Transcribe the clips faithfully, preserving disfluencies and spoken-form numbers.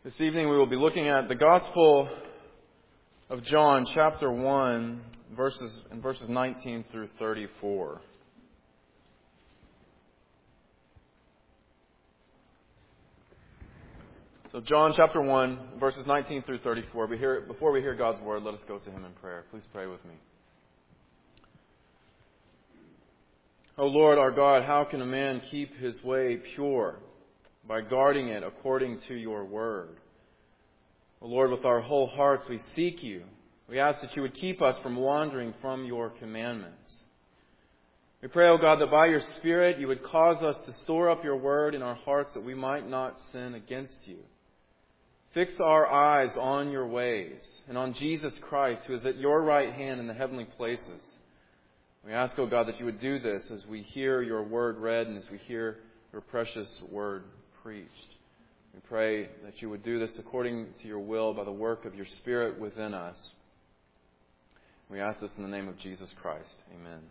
This evening we will be looking at the Gospel of John, chapter one, verses in verses nineteen through thirty-four. So John chapter one, verses nineteen through thirty-four. We hear, before we hear God's word, let us go to Him in prayer. Please pray with me. O Lord our God, how can a man keep his way pure? By guarding it according to your word. O Lord, with our whole hearts we seek you. We ask that you would keep us from wandering from your commandments. We pray, O God, that by your Spirit you would cause us to store up your word in our hearts that we might not sin against you. Fix our eyes on your ways and on Jesus Christ, who is at your right hand in the heavenly places. We ask, O God, that you would do this as we hear your word read and as we hear your precious word preached. We pray that you would do this according to your will by the work of your Spirit within us. We ask this in the name of Jesus Christ. Amen.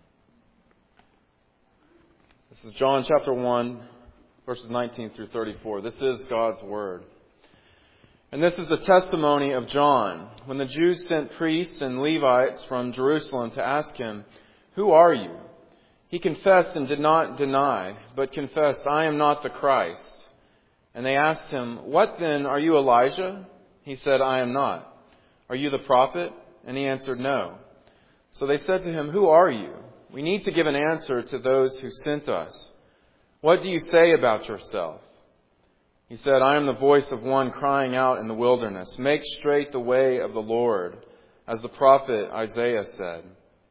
This is John chapter one, verses nineteen through thirty-four. This is God's word. And this is the testimony of John. When the Jews sent priests and Levites from Jerusalem to ask him, "Who are you?" he confessed and did not deny, but confessed, "I am not the Christ." And they asked him, "What then? Are you Elijah?" He said, "I am not." "Are you the prophet?" And he answered, "No." So they said to him, "Who are you? We need to give an answer to those who sent us. What do you say about yourself?" He said, "I am the voice of one crying out in the wilderness, 'Make straight the way of the Lord,' as the prophet Isaiah said."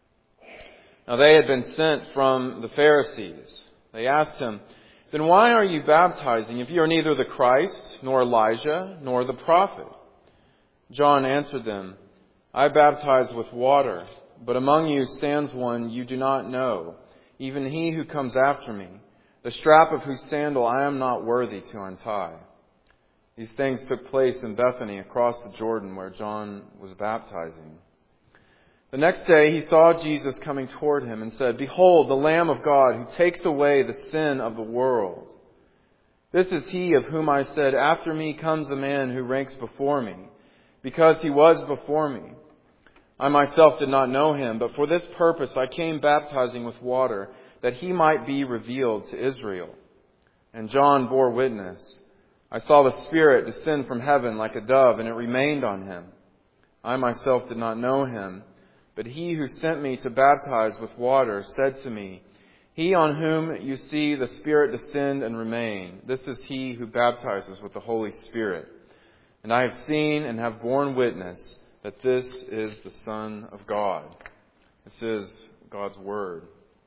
Now they had been sent from the Pharisees. They asked him, "Then why are you baptizing if you are neither the Christ, nor Elijah, nor the prophet?" John answered them, "I baptize with water, but among you stands one you do not know, even he who comes after me, the strap of whose sandal I am not worthy to untie." These things took place in Bethany across the Jordan where John was baptizing. The next day he saw Jesus coming toward him and said, "Behold, the Lamb of God who takes away the sin of the world. This is he of whom I said, 'After me comes a man who ranks before me,' because he was before me. I myself did not know him, but for this purpose I came baptizing with water, that he might be revealed to Israel." And John bore witness, "I saw the Spirit descend from heaven like a dove, and it remained on him. I myself did not know him, but he who sent me to baptize with water said to me, 'He on whom you see the Spirit descend and remain, this is he who baptizes with the Holy Spirit.' And I have seen and have borne witness that this is the Son of God." This is God's Word.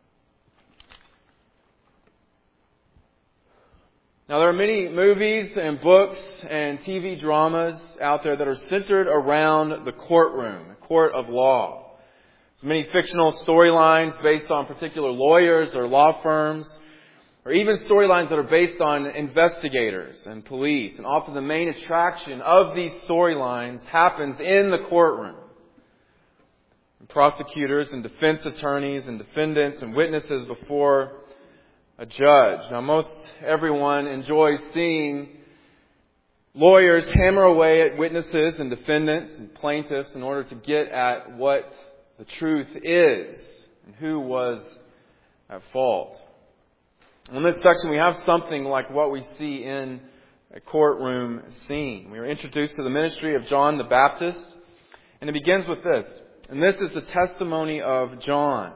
Now there are many movies and books and T V dramas out there that are centered around the courtroom, a court of law. There's many fictional storylines based on particular lawyers or law firms, or even storylines that are based on investigators and police. And often the main attraction of these storylines happens in the courtroom. And prosecutors and defense attorneys and defendants and witnesses before a judge. Now most everyone enjoys seeing lawyers hammer away at witnesses and defendants and plaintiffs in order to get at what the truth is and who was at fault. In this section, we have something like what we see in a courtroom scene. We are introduced to the ministry of John the Baptist, and it begins with this. And this is the testimony of John.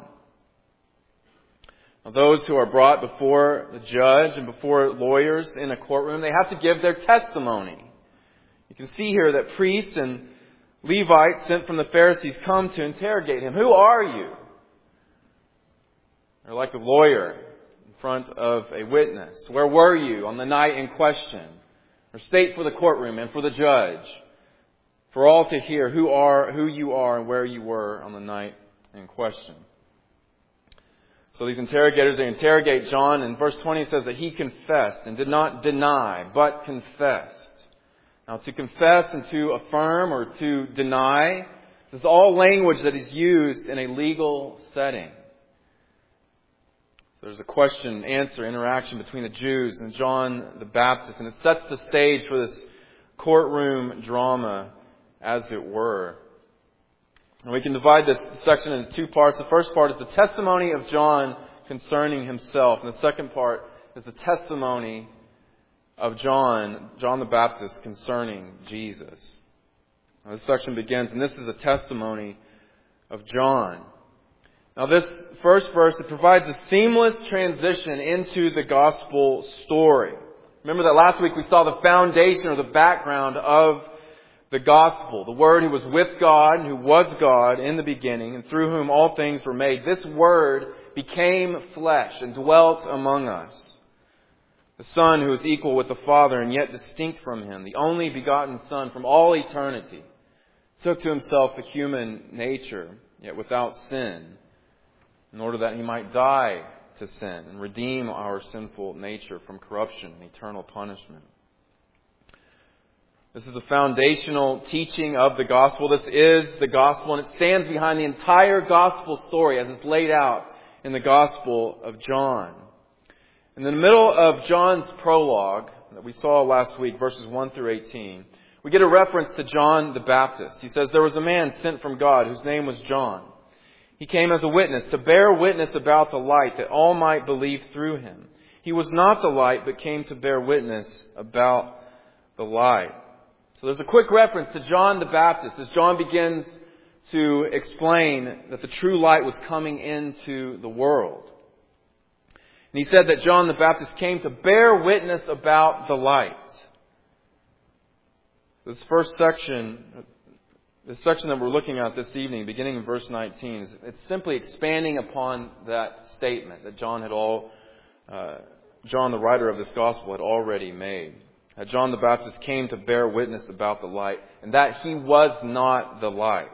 Now, those who are brought before the judge and before lawyers in a courtroom, they have to give their testimony. You can see here that priests and Levites sent from the Pharisees come to interrogate him. "Who are you?" They're like a lawyer in front of a witness. "Where were you on the night in question?" Or state for the courtroom and for the judge, for all to hear who are who you are and where you were on the night in question. So these interrogators, they interrogate John, and verse twenty says that he confessed and did not deny, but confessed. Now, to confess and to affirm or to deny, this is all language that is used in a legal setting. There's a question-answer interaction between the Jews and John the Baptist, and it sets the stage for this courtroom drama, as it were. And we can divide this section into two parts. The first part is the testimony of John concerning himself. And the second part is the testimony of John, John the Baptist, concerning Jesus. Now, this section begins, and this is the testimony of John. Now, this first verse, it provides a seamless transition into the gospel story. Remember that last week we saw the foundation or the background of the gospel. The Word who was with God, who was God in the beginning, and through whom all things were made. This Word became flesh and dwelt among us. The Son who is equal with the Father and yet distinct from Him. The only begotten Son from all eternity. Took to Himself a human nature, yet without sin, in order that He might die to sin and redeem our sinful nature from corruption and eternal punishment. This is the foundational teaching of the gospel. This is the gospel, and it stands behind the entire gospel story as it's laid out in the Gospel of John. In the middle of John's prologue that we saw last week, verses one through eighteen, we get a reference to John the Baptist. He says, "There was a man sent from God whose name was John. He came as a witness to bear witness about the light, that all might believe through him. He was not the light, but came to bear witness about the light." So there's a quick reference to John the Baptist as John begins to explain that the true light was coming into the world. And he said that John the Baptist came to bear witness about the light. This first section, this section that we're looking at this evening, beginning in verse nineteen, is it's simply expanding upon that statement that John had all, uh, John, the writer of this gospel, had already made. That John the Baptist came to bear witness about the light, and that he was not the light.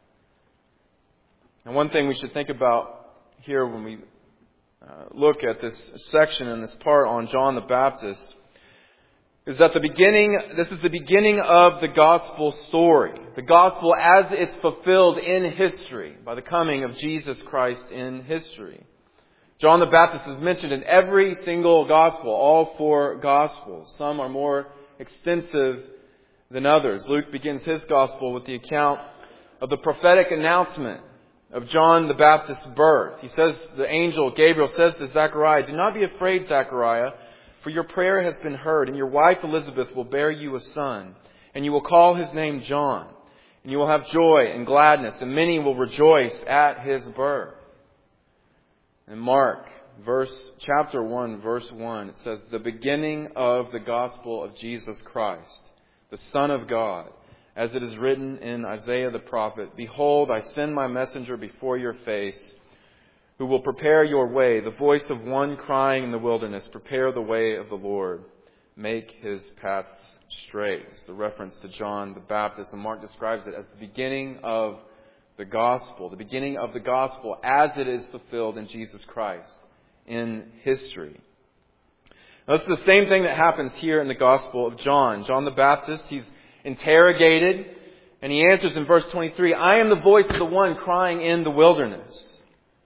And one thing we should think about here when we uh, look at this section and this part on John the Baptist is that the beginning, this is the beginning of the gospel story. The gospel as it's fulfilled in history by the coming of Jesus Christ in history. John the Baptist is mentioned in every single gospel, all four gospels. Some are more extensive than others. Luke begins his gospel with the account of the prophetic announcement of John the Baptist's birth. He says, the angel Gabriel says to Zechariah, "Do not be afraid, Zechariah, for your prayer has been heard, and your wife Elizabeth will bear you a son, and you will call his name John, and you will have joy and gladness, and many will rejoice at his birth." In Mark, verse chapter one, verse one, it says, "The beginning of the gospel of Jesus Christ, the Son of God, as it is written in Isaiah the prophet, Behold, I send my messenger before your face, who will prepare your way, the voice of one crying in the wilderness, prepare the way of the Lord, make his paths straight." It's a reference to John the Baptist, and Mark describes it as the beginning of the gospel, the beginning of the gospel as it is fulfilled in Jesus Christ in history. Now, that's the same thing that happens here in the Gospel of John. John the Baptist, he's interrogated, and he answers in verse twenty-three, "I am the voice of the one crying in the wilderness."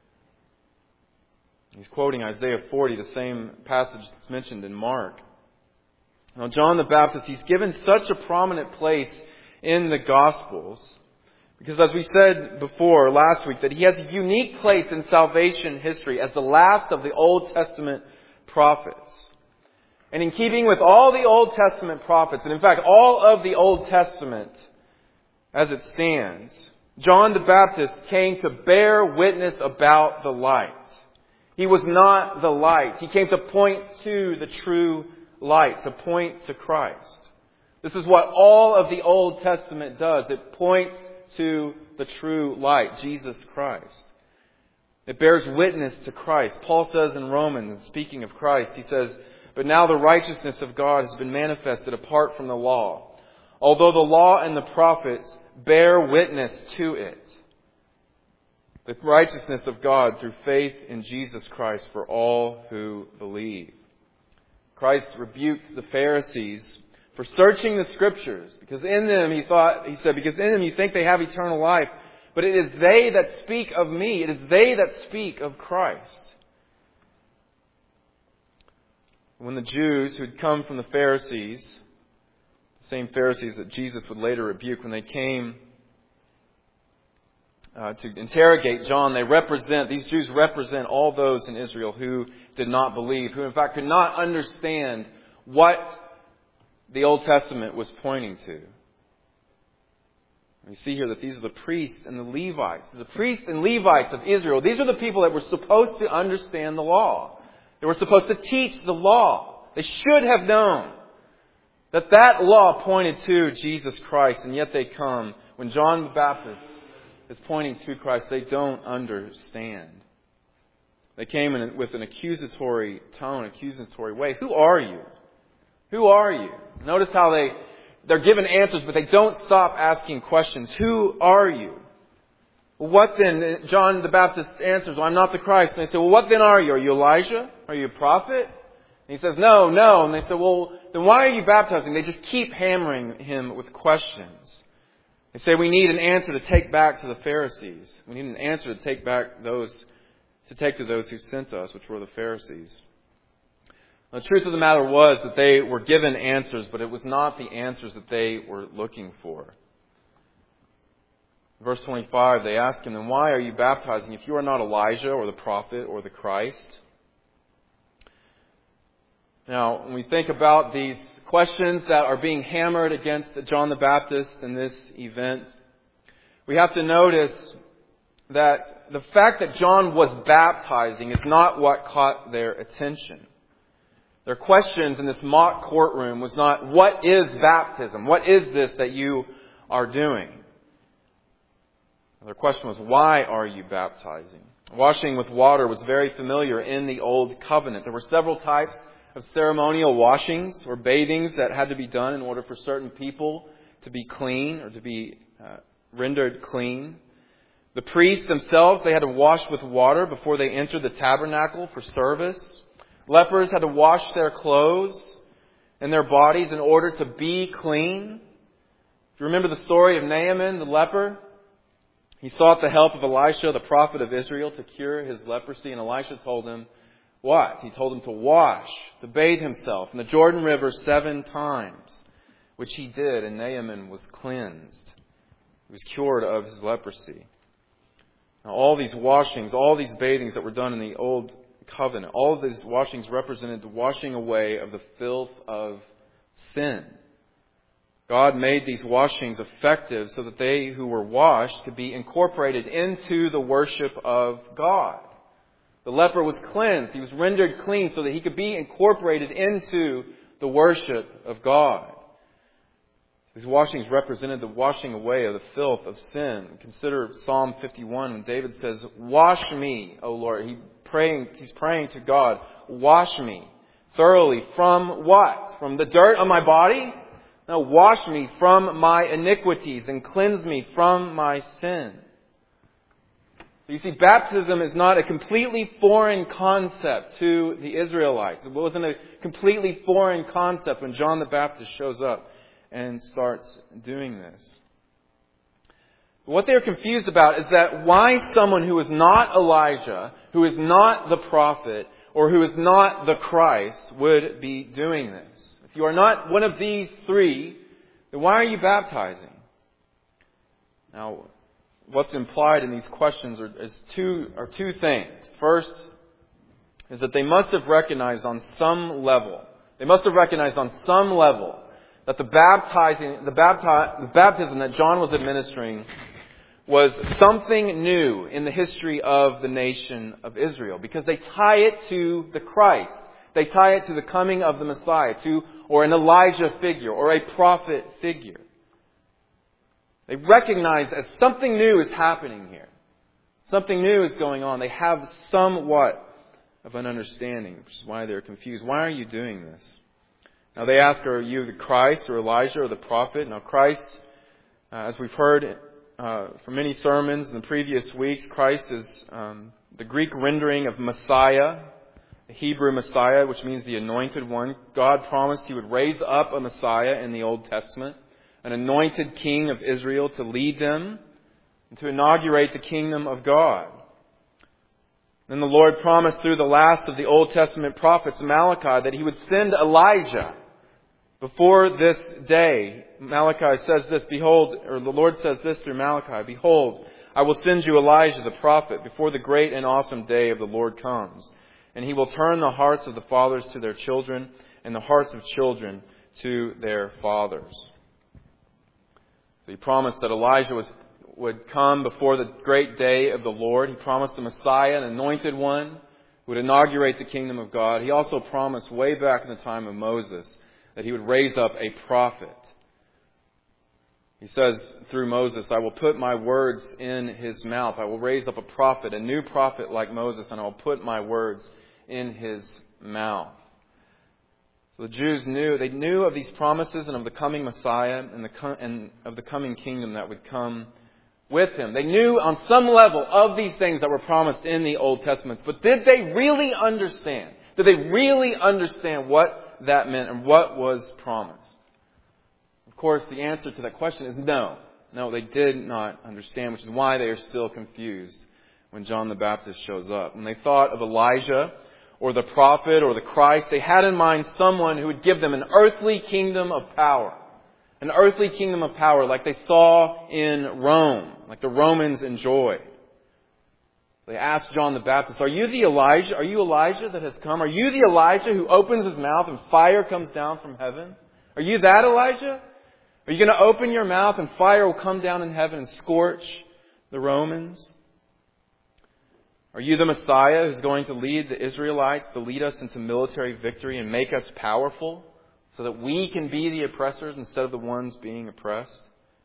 He's quoting Isaiah forty, the same passage that's mentioned in Mark. Now, John the Baptist, he's given such a prominent place in the Gospels because, as we said before last week, that he has a unique place in salvation history as the last of the Old Testament prophets. And in keeping with all the Old Testament prophets, and in fact all of the Old Testament as it stands, John the Baptist came to bear witness about the light. He was not the light. He came to point to the true light, to point to Christ. This is what all of the Old Testament does. It points to the true light, Jesus Christ. It bears witness to Christ. Paul says in Romans, speaking of Christ, he says, "But now the righteousness of God has been manifested apart from the law, although the law and the prophets bear witness to it. The righteousness of God through faith in Jesus Christ for all who believe." Christ rebuked the Pharisees for searching the Scriptures, because in them, he thought, he said, because in them you think they have eternal life, but it is they that speak of me. It is they that speak of Christ. When the Jews who had come from the Pharisees The same Pharisees that Jesus would later rebuke when they came uh, to interrogate John. They represent, these Jews represent all those in Israel who did not believe, who in fact could not understand what the Old Testament was pointing to. We see here that these are the priests and the Levites. The priests and Levites of Israel, these are the people that were supposed to understand the law. They were supposed to teach the law. They should have known that that law pointed to Jesus Christ, and yet they come. When John the Baptist is pointing to Christ, they don't understand. They came in with an accusatory tone, accusatory way. Who are you? Who are you? Notice how they, they're given answers, but they don't stop asking questions. Who are you? Well, what then? John the Baptist answers, well, I'm not the Christ. And they say, well, what then are you? Are you Elijah? Are you a prophet? And he says, no, no. And they say, well, then why are you baptizing? They just keep hammering him with questions. They say, we need an answer to take back to the Pharisees. We need an answer to take back those, to take to those who sent us, which were the Pharisees. The truth of the matter was that they were given answers, but it was not the answers that they were looking for. Verse twenty-five, they ask him, then why are you baptizing if you are not Elijah or the prophet or the Christ? Now, when we think about these questions that are being hammered against John the Baptist in this event, we have to notice that the fact that John was baptizing is not what caught their attention. Their questions in this mock courtroom was not, what is baptism? What is this that you are doing? Their question was, why are you baptizing? Washing with water was very familiar in the Old Covenant. There were several types of ceremonial washings or bathings that had to be done in order for certain people to be clean or to be uh, rendered clean. The priests themselves, they had to wash with water before they entered the tabernacle for service. Lepers had to wash their clothes and their bodies in order to be clean. If you remember the story of Naaman, the leper, he sought the help of Elisha, the prophet of Israel, to cure his leprosy. And Elisha told him what? He told him to wash, to bathe himself in the Jordan River seven times, which he did, and Naaman was cleansed. He was cured of his leprosy. Now, all these washings, all these bathings that were done in the Old Covenant, all of these washings represented the washing away of the filth of sin. God made these washings effective so that they who were washed could be incorporated into the worship of God. The leper was cleansed. He was rendered clean so that he could be incorporated into the worship of God. These washings represented the washing away of the filth of sin. Consider Psalm fifty-one when David says, wash me, O Lord. He praying, he's praying to God, wash me thoroughly from what? From the dirt on my body? No, wash me from my iniquities and cleanse me from my sin. So you see, baptism is not a completely foreign concept to the Israelites. It wasn't a completely foreign concept when John the Baptist shows up and starts doing this. What they're confused about is that why someone who is not Elijah, who is not the prophet, or who is not the Christ would be doing this. If you are not one of these three, then why are you baptizing? Now, what's implied in these questions are, is two, are two things. First is that they must have recognized on some level, they must have recognized on some level that the baptizing, the, bapti- the baptism that John was administering was something new in the history of the nation of Israel, because they tie it to the Christ. They tie it to the coming of the Messiah, to or an Elijah figure or a prophet figure. They recognize that something new is happening here. Something new is going on. They have somewhat of an understanding, which is why they're confused. Why are you doing this? Now they ask, are you the Christ or Elijah or the prophet? Now Christ, uh, as we've heard uh, from many sermons in the previous weeks, Christ is um, the Greek rendering of Messiah, the Hebrew Messiah, which means the anointed one. God promised He would raise up a Messiah in the Old Testament, an anointed king of Israel to lead them and to inaugurate the kingdom of God. Then the Lord promised through the last of the Old Testament prophets, Malachi, that He would send Elijah Before this day, Malachi says this, behold, or the Lord says this through Malachi, behold, I will send you Elijah the prophet before the great and awesome day of the Lord comes. And he will turn the hearts of the fathers to their children and the hearts of children to their fathers. So he promised that Elijah was, would come before the great day of the Lord. He promised the Messiah, an anointed one, who would inaugurate the kingdom of God. He also promised way back in the time of Moses that he would raise up a prophet. He says through Moses, I will put my words in his mouth. I will raise up a prophet, a new prophet like Moses, and I will put my words in his mouth. So the Jews knew, they knew of these promises and of the coming Messiah and, the, and of the coming kingdom that would come with him. They knew on some level of these things that were promised in the Old Testament. But did they really understand? Did they really understand what that meant and what was promised? Of course, the answer to that question is no. No, they did not understand, which is why they are still confused when John the Baptist shows up. When they thought of Elijah or the prophet or the Christ, they had in mind someone who would give them an earthly kingdom of power. An earthly kingdom of power like they saw in Rome, like the Romans enjoyed. They asked John the Baptist, are you the Elijah? Are you Elijah that has come? Are you the Elijah who opens his mouth and fire comes down from heaven? Are you that Elijah? Are you going to open your mouth and fire will come down in heaven and scorch the Romans? Are you the Messiah who's going to lead the Israelites, to lead us into military victory and make us powerful so that we can be the oppressors instead of the ones being oppressed?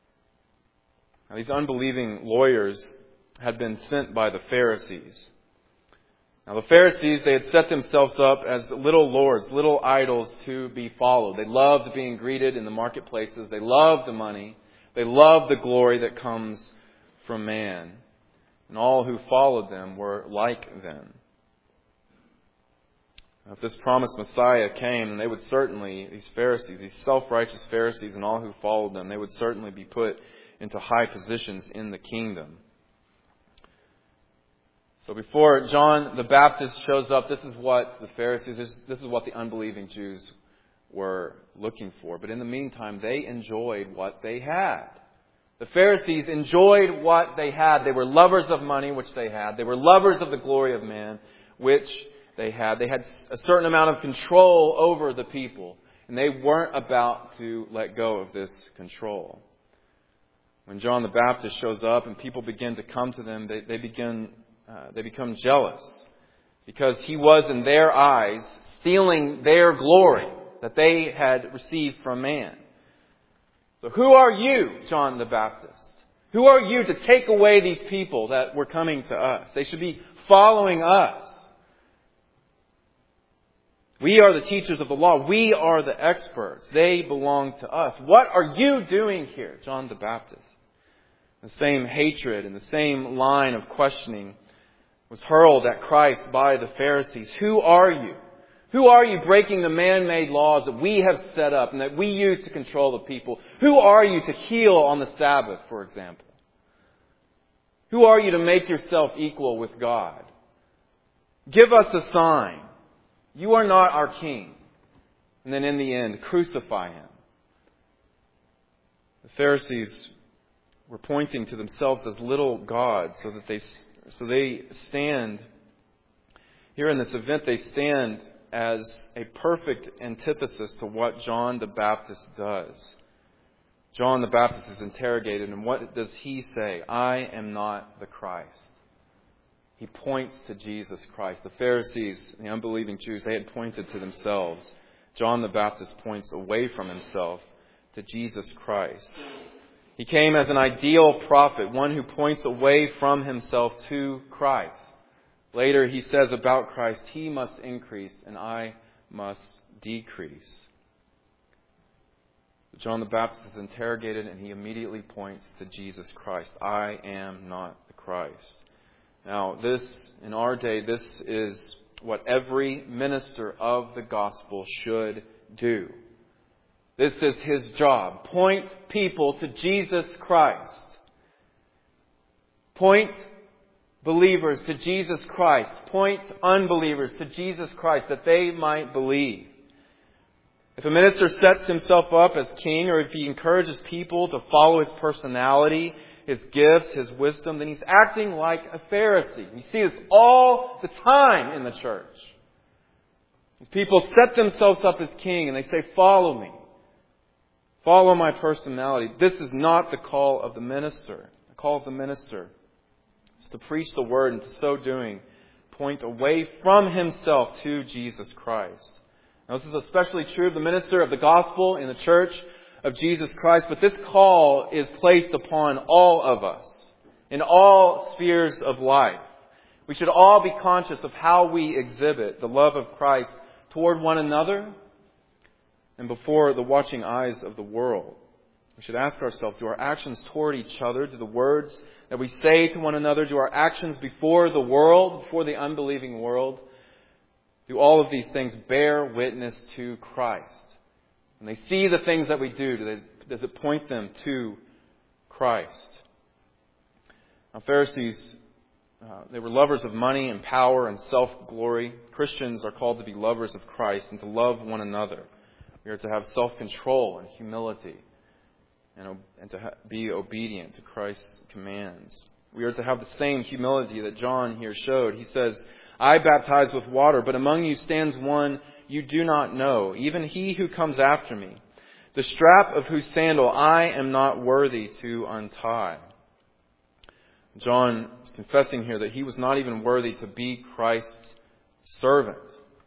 Now, these unbelieving lawyers had been sent by the Pharisees. Now the Pharisees, they had set themselves up as little lords, little idols to be followed. They loved being greeted in the marketplaces. They loved the money. They loved the glory that comes from man. And all who followed them were like them. Now, if this promised Messiah came, then they would certainly, these Pharisees, these self-righteous Pharisees and all who followed them, they would certainly be put into high positions in the kingdom. So before John the Baptist shows up, this is what the Pharisees, this is what the unbelieving Jews were looking for. But in the meantime, they enjoyed what they had. The Pharisees enjoyed what they had. They were lovers of money, which they had. They were lovers of the glory of man, which they had. They had a certain amount of control over the people. And they weren't about to let go of this control. When John the Baptist shows up and people begin to come to them, they, they begin... Uh, they become jealous because he was in their eyes stealing their glory that they had received from man. So who are you, John the Baptist? Who are you to take away these people that were coming to us? They should be following us. We are the teachers of the law. We are the experts. They belong to us. What are you doing here, John the Baptist? The same hatred and the same line of questioning was hurled at Christ by the Pharisees. Who are you? Who are you breaking the man-made laws that we have set up and that we use to control the people? Who are you to heal on the Sabbath, for example? Who are you to make yourself equal with God? Give us a sign. You are not our king. And then in the end, crucify him. The Pharisees were pointing to themselves as little gods so that they So they stand, here in this event, they stand as a perfect antithesis to what John the Baptist does. John the Baptist is interrogated, and what does he say? I am not the Christ. He points to Jesus Christ. The Pharisees, the unbelieving Jews, they had pointed to themselves. John the Baptist points away from himself to Jesus Christ. He came as an ideal prophet, one who points away from himself to Christ. Later he says about Christ, he must increase and I must decrease. John the Baptist is interrogated and he immediately points to Jesus Christ. I am not the Christ. Now this, in our day, this is what every minister of the gospel should do. This is his job. Point people to Jesus Christ. Point believers to Jesus Christ. Point unbelievers to Jesus Christ that they might believe. If If a minister sets himself up as king, or if he encourages people to follow his personality, his gifts, his wisdom, then he's acting like a Pharisee. We see this all the time in the church. These people set themselves up as king and they say, follow me. Follow my personality. This is not the call of the minister. The call of the minister is to preach the word, and to so doing, point away from himself to Jesus Christ. Now, this is especially true of the minister of the gospel in the church of Jesus Christ, but this call is placed upon all of us in all spheres of life. We should all be conscious of how we exhibit the love of Christ toward one another and before the watching eyes of the world. We should ask ourselves, do our actions toward each other, do the words that we say to one another, do our actions before the world, before the unbelieving world, do all of these things bear witness to Christ? When they see the things that we do, do they, does it point them to Christ? Now, Pharisees, uh, they were lovers of money and power and self-glory. Christians are called to be lovers of Christ and to love one another. We are to have self-control and humility and, and to ha- be obedient to Christ's commands. We are to have the same humility that John here showed. He says, I baptize with water, but among you stands one you do not know, even he who comes after me, the strap of whose sandal I am not worthy to untie. John is confessing here that he was not even worthy to be Christ's servant.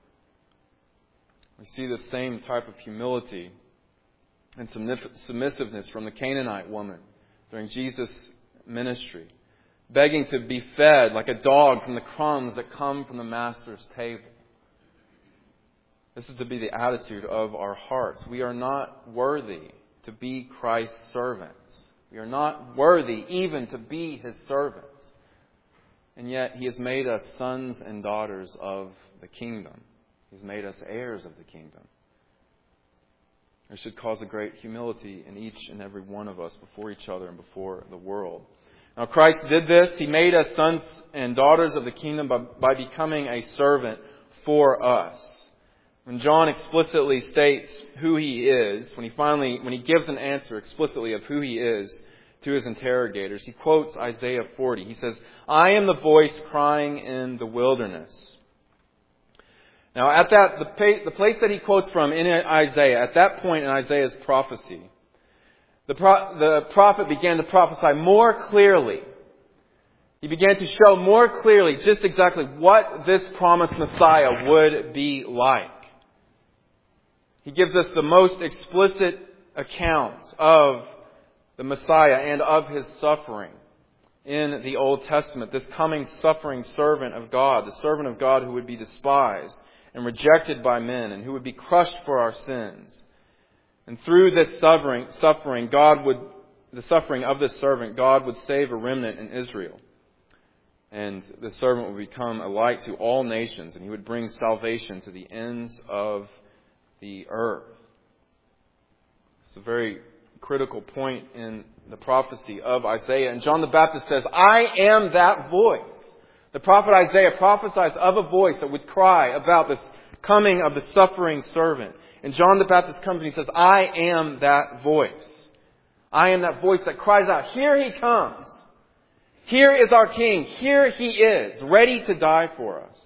We see the same type of humility and submissiveness from the Canaanite woman during Jesus' ministry, begging to be fed like a dog from the crumbs that come from the master's table. This is to be the attitude of our hearts. We are not worthy to be Christ's servants. We are not worthy even to be His servants. And yet He has made us sons and daughters of the kingdom. He's made us heirs of the kingdom. It should cause a great humility in each and every one of us before each other and before the world. Now Christ did this. He made us sons and daughters of the kingdom by, by becoming a servant for us. When John explicitly states who he is, when he finally, when he gives an answer explicitly of who he is to his interrogators, he quotes Isaiah forty. He says, I am the voice crying in the wilderness. Now at that, the, pa- the place that he quotes from in Isaiah, at that point in Isaiah's prophecy, the, pro- the prophet began to prophesy more clearly. He began to show more clearly just exactly what this promised Messiah would be like. He gives us the most explicit account of the Messiah and of His suffering in the Old Testament. This coming suffering servant of God, the servant of God who would be despised and rejected by men and who would be crushed for our sins. And through this suffering, suffering, God would, the suffering of this servant, God would save a remnant in Israel. And the servant would become a light to all nations, and he would bring salvation to the ends of the earth. It's a very critical point in the prophecy of Isaiah. And John the Baptist says, I am that voice. The prophet Isaiah prophesies of a voice that would cry about this coming of the suffering servant. And John the Baptist comes and he says, I am that voice. I am that voice that cries out, here he comes. Here is our King. Here he is, ready to die for us.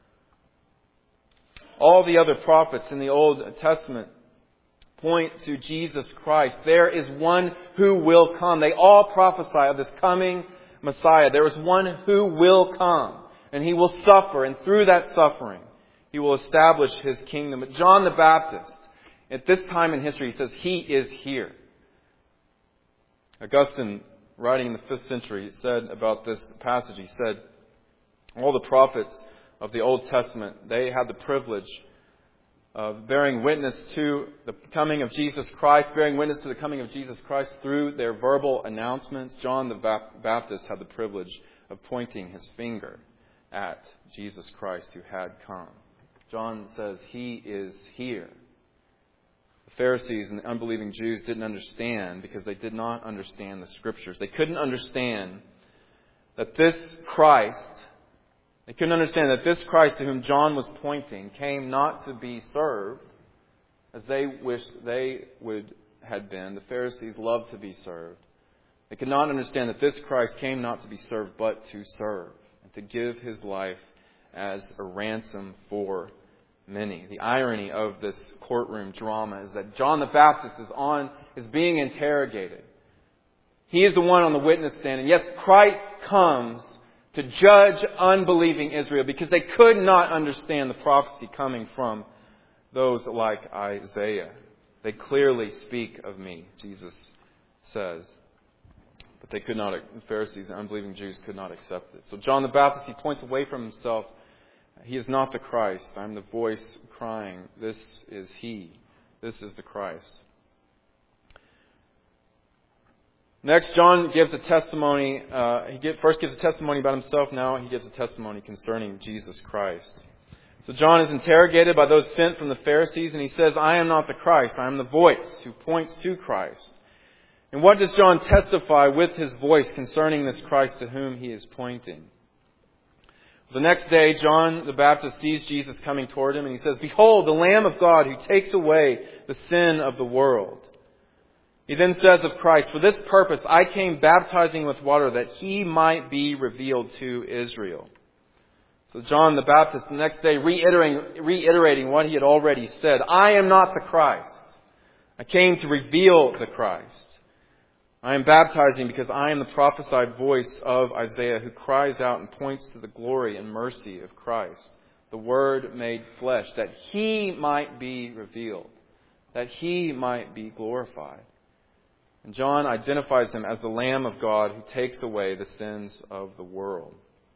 All the other prophets in the Old Testament point to Jesus Christ. There is one who will come. They all prophesy of this coming Messiah. There is one who will come, and He will suffer, and through that suffering, He will establish His kingdom. But John the Baptist, at this time in history, he says, He is here. Augustine, writing in the fifth century, said about this passage, he said, all the prophets of the Old Testament, they had the privilege of bearing witness to the coming of Jesus Christ, bearing witness to the coming of Jesus Christ through their verbal announcements. John the Baptist had the privilege of pointing his finger at Jesus Christ who had come. John says, He is here. The Pharisees and the unbelieving Jews didn't understand because they did not understand the Scriptures. They couldn't understand that this Christ, they couldn't understand that this Christ to whom John was pointing came not to be served, as they wished they would had been. The Pharisees loved to be served. They could not understand that this Christ came not to be served, but to serve, and to give his life as a ransom for many. The irony of this courtroom drama is that John the Baptist is on is being interrogated. He is the one on the witness stand, and yet Christ comes to judge unbelieving Israel because they could not understand the prophecy coming from those like Isaiah. They clearly speak of me, Jesus says. But they could not, the Pharisees and unbelieving Jews could not accept it. So John the Baptist, he points away from himself. He is not the Christ. I'm the voice crying, this is he. This is the Christ. Next, John gives a testimony. Uh, he get, first gives a testimony about himself. Now he gives a testimony concerning Jesus Christ. So John is interrogated by those sent from the Pharisees, and he says, I am not the Christ. I am the voice who points to Christ. And what does John testify with his voice concerning this Christ to whom he is pointing? The next day, John the Baptist sees Jesus coming toward him, and he says, Behold, the Lamb of God who takes away the sin of the world. He then says of Christ, For this purpose I came baptizing with water, that he might be revealed to Israel. So John the Baptist the next day reiterating, reiterating what he had already said, I am not the Christ. I came to reveal the Christ. I am baptizing because I am the prophesied voice of Isaiah who cries out and points to the glory and mercy of Christ, the Word made flesh, that he might be revealed, that he might be glorified. And John identifies him as the Lamb of God who takes away the sins of the world.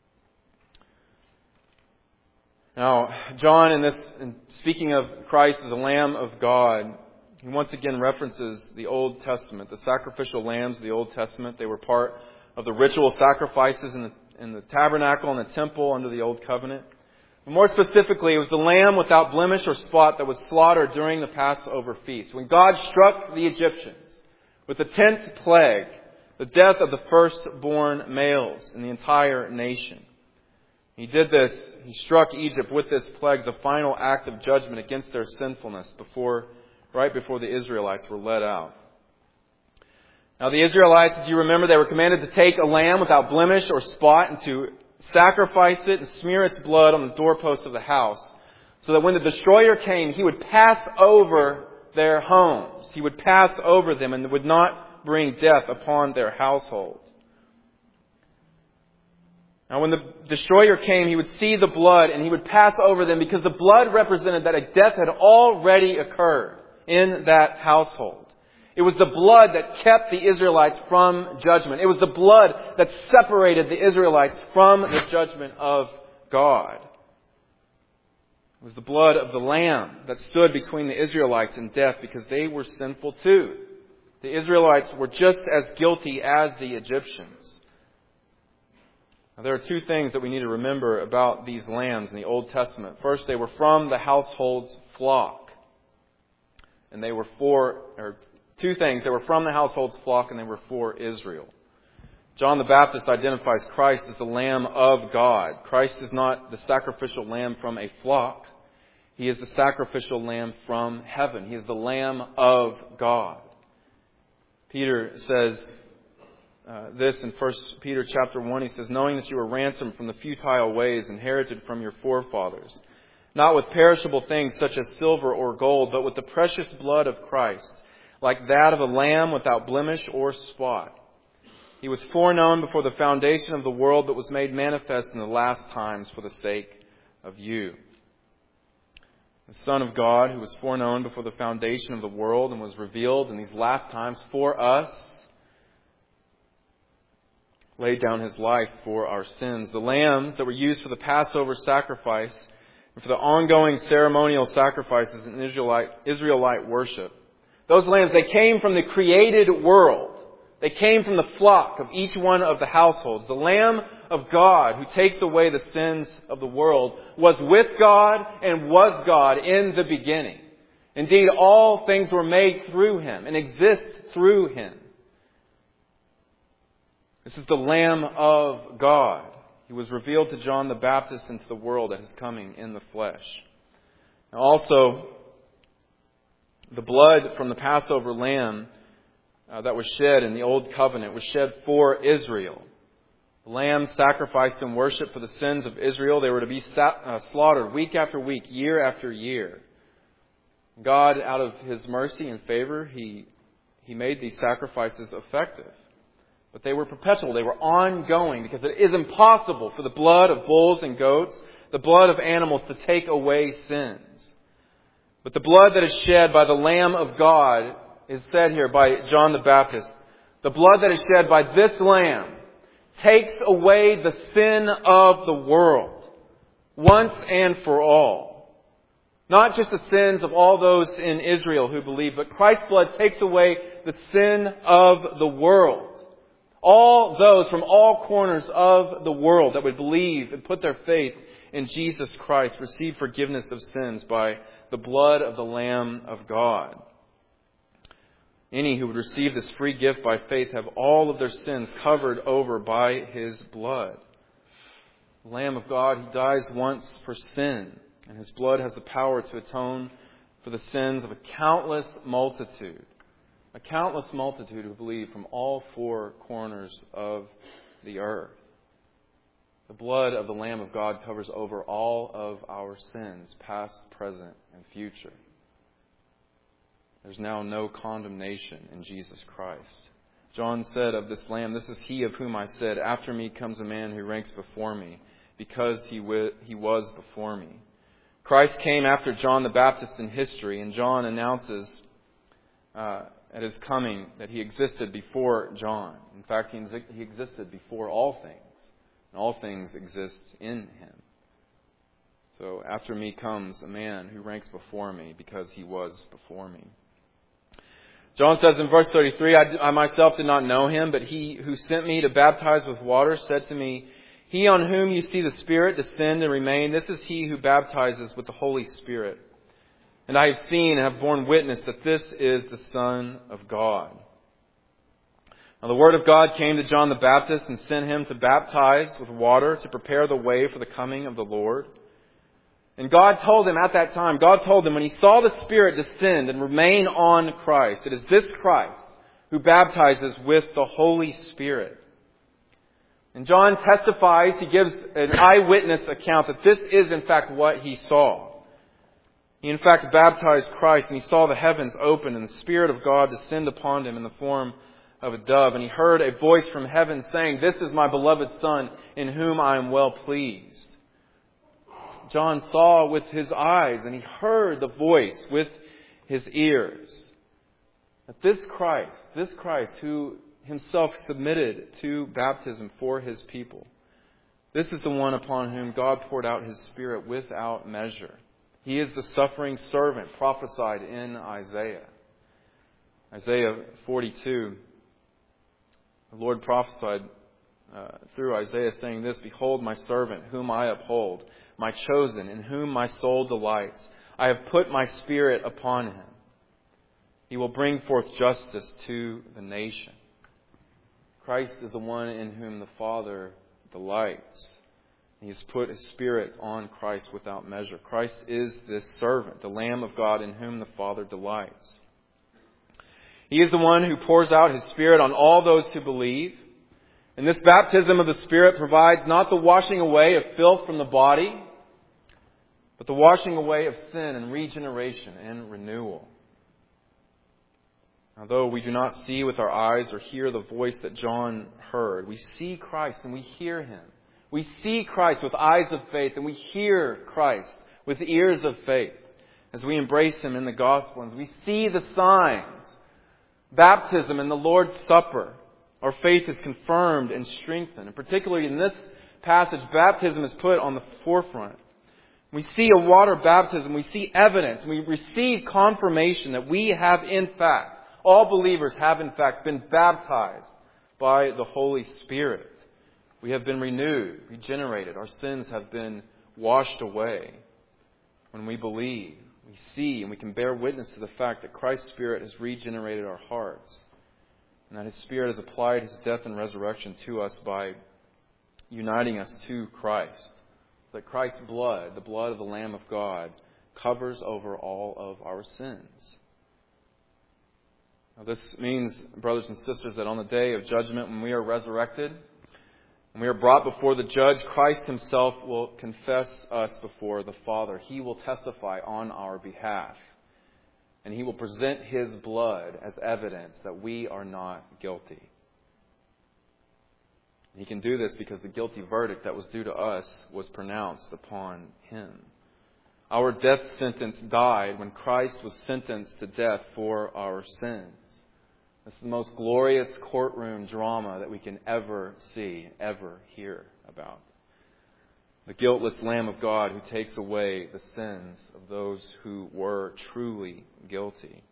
Now, John, in this, in speaking of Christ as a Lamb of God, he once again references the Old Testament. The sacrificial lambs of the Old Testament, they were part of the ritual sacrifices in the, in the tabernacle and the temple under the Old Covenant. But more specifically, it was the lamb without blemish or spot that was slaughtered during the Passover feast. When God struck the Egyptians with the tenth plague, the death of the firstborn males in the entire nation. He did this, he struck Egypt with this plague as a final act of judgment against their sinfulness before, right before the Israelites were led out. Now the Israelites, as you remember, they were commanded to take a lamb without blemish or spot and to sacrifice it and smear its blood on the doorposts of the house, so that when the destroyer came, he would pass over their homes. He would pass over them and would not bring death upon their household. Now when the destroyer came, he would see the blood and he would pass over them because the blood represented that a death had already occurred in that household. It was the blood that kept the Israelites from judgment. It was the blood that separated the Israelites from the judgment of God. It was the blood of the Lamb that stood between the Israelites and death because they were sinful too. The Israelites were just as guilty as the Egyptians. Now, there are two things that we need to remember about these lambs in the Old Testament. First, they were from the household's flock. And they were for, or two things, they were from the household's flock and they were for Israel. John the Baptist identifies Christ as the Lamb of God. Christ is not the sacrificial lamb from a flock. He is the sacrificial lamb from heaven. He is the Lamb of God. Peter says uh, this in First Peter chapter one. He says, knowing that you were ransomed from the futile ways inherited from your forefathers, not with perishable things such as silver or gold, but with the precious blood of Christ, like that of a lamb without blemish or spot. He was foreknown before the foundation of the world, but was made manifest in the last times for the sake of you. The Son of God, who was foreknown before the foundation of the world and was revealed in these last times for us, laid down his life for our sins. The lambs that were used for the Passover sacrifice and for the ongoing ceremonial sacrifices in Israelite, Israelite worship, those lambs, they came from the created world. They came from the flock of each one of the households. The Lamb of God who takes away the sins of the world was with God and was God in the beginning. Indeed, all things were made through him and exist through him. This is the Lamb of God. He was revealed to John the Baptist into the world at his coming in the flesh. Now also, The blood from the Passover lamb uh, that was shed in the Old Covenant was shed for Israel. The lamb sacrificed in worship for the sins of Israel. They were to be sa- uh, slaughtered week after week, year after year. God, out of His mercy and favor, He, he made these sacrifices effective. But they were perpetual. They were ongoing because it is impossible for the blood of bulls and goats, the blood of animals, to take away sins. But the blood that is shed by the Lamb of God is said here by John the Baptist. The blood that is shed by this Lamb takes away the sin of the world once and for all. Not just the sins of all those in Israel who believe, but Christ's blood takes away the sin of the world. All those from all corners of the world that would believe and put their faith in Jesus Christ receive forgiveness of sins by the blood of the Lamb of God. Any who would receive this free gift by faith have all of their sins covered over by His blood. The Lamb of God, He dies once for sin, and His blood has the power to atone for the sins of a countless multitude. A countless multitude who believe from all four corners of the earth. The blood of the Lamb of God covers over all of our sins, past, present, and future. There's now no condemnation in Jesus Christ. John said of this Lamb, "This is He of whom I said, after me comes a man who ranks before me, because he, w- he was before me." Christ came after John the Baptist in history, and John announces uh, at His coming that He existed before John. In fact, he, he existed before all things. And all things exist in Him. So after me comes a man who ranks before me because he was before me. John says in verse thirty-three, I, I myself did not know Him, but He who sent me to baptize with water said to me, He on whom you see the Spirit descend and remain, this is He who baptizes with the Holy Spirit. And I have seen and have borne witness that this is the Son of God. Now the Word of God came to John the Baptist and sent him to baptize with water to prepare the way for the coming of the Lord. And God told him at that time, God told him when he saw the Spirit descend and remain on Christ, it is this Christ who baptizes with the Holy Spirit. And John testifies, he gives an eyewitness account that this is in fact what he saw. He in fact baptized Christ and he saw the heavens open and the Spirit of God descend upon him in the form of a dove, and he heard a voice from heaven saying, This is my beloved Son, in whom I am well pleased. John saw with his eyes, and he heard the voice with his ears. That this Christ, this Christ who Himself submitted to baptism for His people, this is the one upon whom God poured out His Spirit without measure. He is the suffering servant prophesied in Isaiah. Isaiah forty-two. The Lord prophesied uh, through Isaiah saying this, Behold my servant, whom I uphold, my chosen, in whom my soul delights. I have put my Spirit upon him. He will bring forth justice to the nation. Christ is the one in whom the Father delights. He has put His Spirit on Christ without measure. Christ is this servant, the Lamb of God in whom the Father delights. He is the one who pours out His Spirit on all those who believe. And this baptism of the Spirit provides not the washing away of filth from the body, but the washing away of sin and regeneration and renewal. Although we do not see with our eyes or hear the voice that John heard, we see Christ and we hear Him. We see Christ with eyes of faith and we hear Christ with ears of faith as we embrace Him in the gospel, as we see the signs. Baptism and the Lord's Supper. Our faith is confirmed and strengthened. And particularly in this passage, baptism is put on the forefront. We see a water baptism. We see evidence. We receive confirmation that we have in fact, all believers have in fact been baptized by the Holy Spirit. We have been renewed, regenerated. Our sins have been washed away when we believe. We see and we can bear witness to the fact that Christ's Spirit has regenerated our hearts and that His Spirit has applied His death and resurrection to us by uniting us to Christ. That Christ's blood, the blood of the Lamb of God, covers over all of our sins. Now, this means, brothers and sisters, that on the day of judgment, when we are resurrected, when we are brought before the judge, Christ himself will confess us before the Father. He will testify on our behalf. And he will present his blood as evidence that we are not guilty. He can do this because the guilty verdict that was due to us was pronounced upon him. Our death sentence died when Christ was sentenced to death for our sins. This is the most glorious courtroom drama that we can ever see, ever hear about. The guiltless Lamb of God who takes away the sins of those who were truly guilty.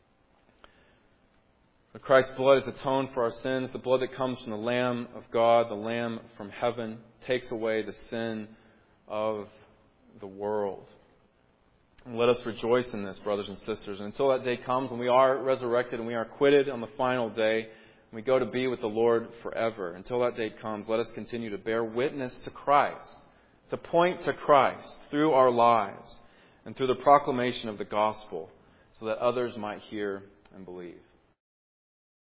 But Christ's blood has atoned for our sins. The blood that comes from the Lamb of God, the Lamb from heaven, takes away the sin of the world. And let us rejoice in this, brothers and sisters. And until that day comes when we are resurrected and we are acquitted on the final day, and we go to be with the Lord forever. Until that day comes, let us continue to bear witness to Christ, to point to Christ through our lives and through the proclamation of the gospel so that others might hear and believe.